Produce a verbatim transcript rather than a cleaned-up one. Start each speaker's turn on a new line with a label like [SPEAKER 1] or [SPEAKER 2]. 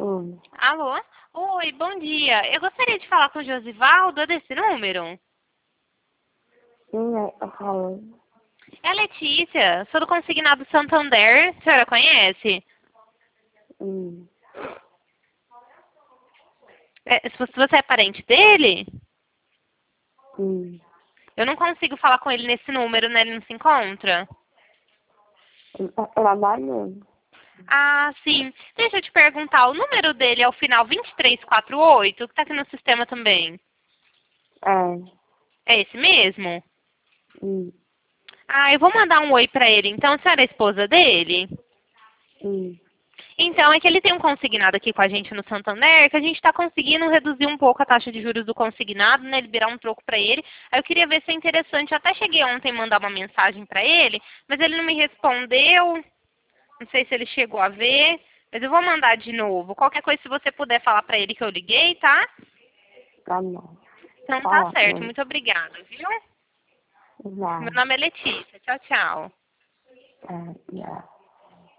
[SPEAKER 1] Oi.
[SPEAKER 2] Alô? Oi, bom dia. Eu gostaria de falar com o Josivaldo desse número.
[SPEAKER 1] Quem é tá falando?
[SPEAKER 2] É a Letícia, sou do Consignado Santander. A senhora conhece?
[SPEAKER 1] Hum.
[SPEAKER 2] É, se você é parente dele?
[SPEAKER 1] Hum.
[SPEAKER 2] Eu não consigo falar com ele nesse número, né? Ele não se encontra.
[SPEAKER 1] Ele tá trabalhando.
[SPEAKER 2] Ah, sim. Deixa eu te perguntar, o número dele é o final vinte e três quarenta e oito, que tá aqui no sistema também.
[SPEAKER 1] É.
[SPEAKER 2] É esse mesmo?
[SPEAKER 1] Hum.
[SPEAKER 2] Ah, eu vou mandar um oi pra ele. Então, a senhora é a esposa dele?
[SPEAKER 1] Hum.
[SPEAKER 2] Então, é que ele tem um consignado aqui com a gente no Santander, que a gente está conseguindo reduzir um pouco a taxa de juros do consignado, né? Liberar um troco para ele. Aí eu queria ver se é interessante. Eu até cheguei ontem a mandar uma mensagem para ele, mas ele não me respondeu. Não sei se ele chegou a ver, mas eu vou mandar de novo. Qualquer coisa, se você puder falar para ele que eu liguei, tá?
[SPEAKER 1] Tá bom.
[SPEAKER 2] Então tá
[SPEAKER 1] Fala com
[SPEAKER 2] certo.
[SPEAKER 1] ele.
[SPEAKER 2] Muito obrigada, viu? Meu
[SPEAKER 1] Já.
[SPEAKER 2] nome é Letícia. Tchau, tchau.
[SPEAKER 1] É, já.